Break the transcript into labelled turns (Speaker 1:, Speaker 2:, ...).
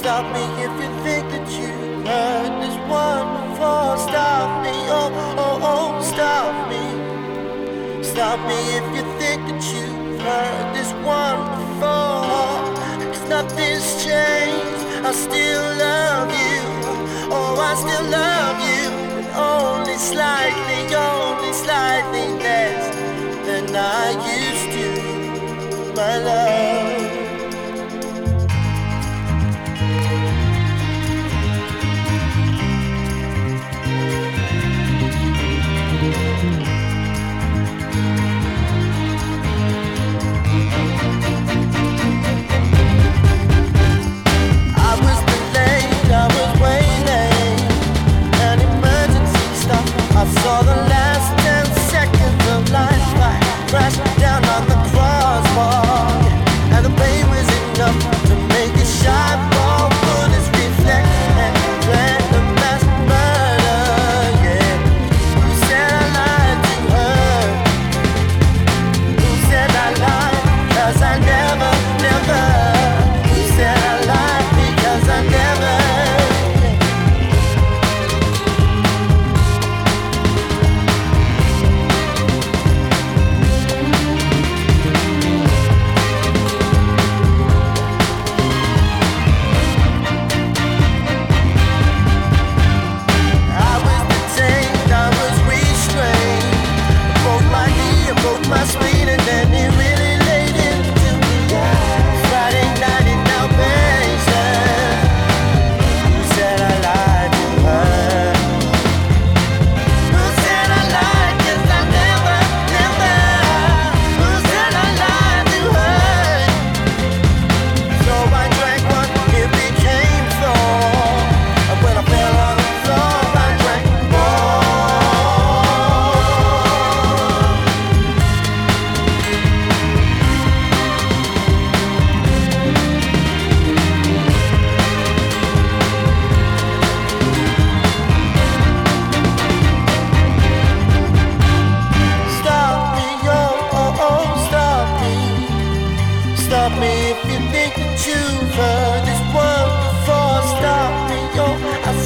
Speaker 1: Stop me if you think that you heard this one before. Stop me, oh, oh, oh, stop me. Stop me if you think that you've heard this one before. 'Cause nothing's changed, I still love you. Oh, I still love you, but only slightly less than I used to, my love. I saw the last 10 seconds of life crash down on the crossbar, and the pain was enough to make a shot ball bullets reflect and plan a mass murder. Yeah, who said I lied to her? Who said I lied? 'Cause I never. Who said I lied? Because I never. My screen and then it really laid into me. Friday night in Albania. Who said I lied to her? Who said I lied? 'Cause I never. Who said I lied to her? So I drank one, it became four. And when I fell on the floor, I drank more. Stop me if you think that you've heard this one before. Stop me, oh, I